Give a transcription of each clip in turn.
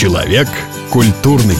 Человек культурный.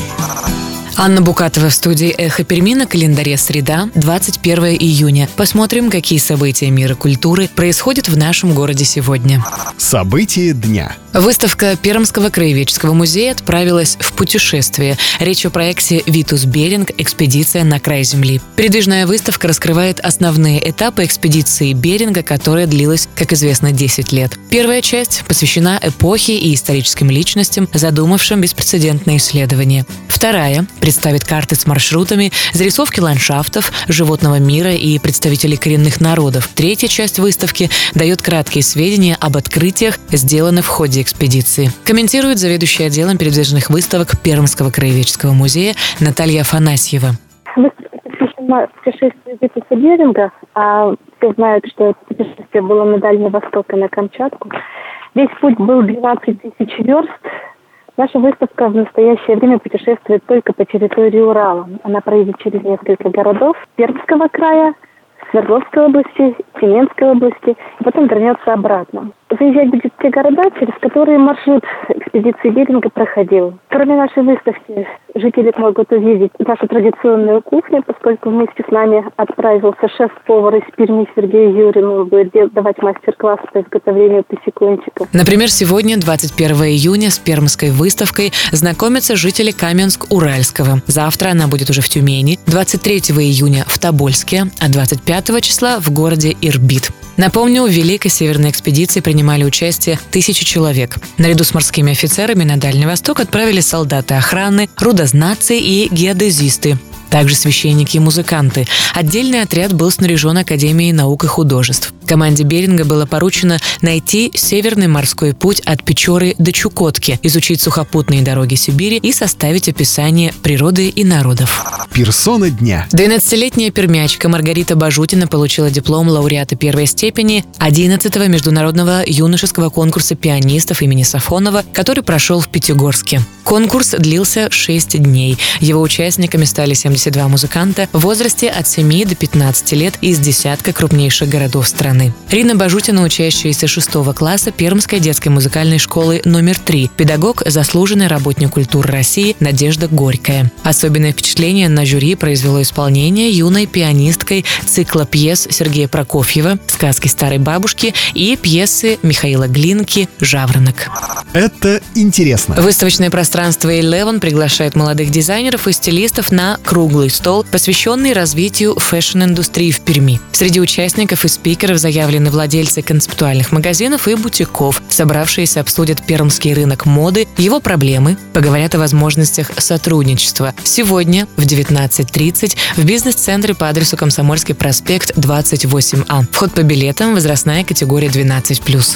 Анна Букатова в студии «Эхо Перми», на календаре среда, 21 июня. Посмотрим, какие события мира культуры происходят в нашем городе сегодня. События дня. Выставка Пермского краеведческого музея отправилась в путешествие. Речь о проекте «Витус Беринг. Экспедиция на край Земли». Передвижная выставка раскрывает основные этапы экспедиции Беринга, которая длилась, как известно, 10 лет. Первая часть посвящена эпохе и историческим личностям, задумавшим беспрецедентные исследования. Вторая представит карты с маршрутами, зарисовки ландшафтов, животного мира и представителей коренных народов. Третья часть выставки дает краткие сведения об открытиях, сделанных в ходе экспедиции. Комментирует заведующий отделом передвижных выставок Пермского краеведческого музея Наталья Афанасьева. Выставка посвящена путешествию Витуса Беринга, а все знают, что это путешествие было на Дальний Восток и на Камчатку. Весь путь был 12 тысяч верст. Наша выставка в настоящее время путешествует только по территории Урала. Она проедет через несколько городов Пермского края, Свердловской области, Тюменской области, и потом вернется обратно. Заезжать будет в те города, через которые маршрут экспедиции Беринга проходил. Кроме нашей выставки, жители могут увидеть нашу традиционную кухню, поскольку вместе с нами отправился шеф-повар из Перми Сергей Юрин. Он будет давать мастер-класс по изготовлению песекончиков. Например, сегодня, 21 июня, с Пермской выставкой знакомятся жители Каменск-Уральского. Завтра она будет уже в Тюмени, 23 июня в Тобольске, а 25 числа в городе Ирбит. Напомню, в Великой Северной экспедиции принимали участие 1000 человек. Наряду с морскими офицерами на Дальний Восток отправили солдаты охраны, рудознатцы и геодезисты. Также священники и музыканты. Отдельный отряд был снаряжен Академией наук и художеств. Команде Беринга было поручено найти северный морской путь от Печоры до Чукотки, изучить сухопутные дороги Сибири и составить описание природы и народов. Персона дня. 12-летняя пермячка Маргарита Бажутина получила диплом лауреата первой степени 11-го международного юношеского конкурса пианистов имени Сафонова, который прошел в Пятигорске. Конкурс длился 6 дней. Его участниками стали 72 музыканта в возрасте от 7 до 15 лет из десятка крупнейших городов страны. Рина Бажутина, учащаяся 6 класса Пермской детской музыкальной школы номер 3, педагог, заслуженный работник культуры России Надежда Горькая. Особенное впечатление на жюри произвело исполнение юной пианисткой цикла пьес Сергея Прокофьева «Сказки старой бабушки» и пьесы Михаила Глинки «Жаворонок». Это интересно. Выставочное пространство Eleven приглашает молодых дизайнеров и стилистов на круглый стол, посвященный развитию фэшн-индустрии в Перми. Среди участников и спикеров заявлены владельцы концептуальных магазинов и бутиков. Собравшиеся обсудят пермский рынок моды, его проблемы, поговорят о возможностях сотрудничества. Сегодня в 19:30 в бизнес-центре по адресу Комсомольский проспект, 28А. Вход по билетам, возрастная категория 12+.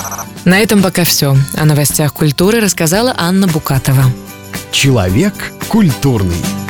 На этом пока все. О новостях культуры рассказала Анна Букатова. Человек культурный.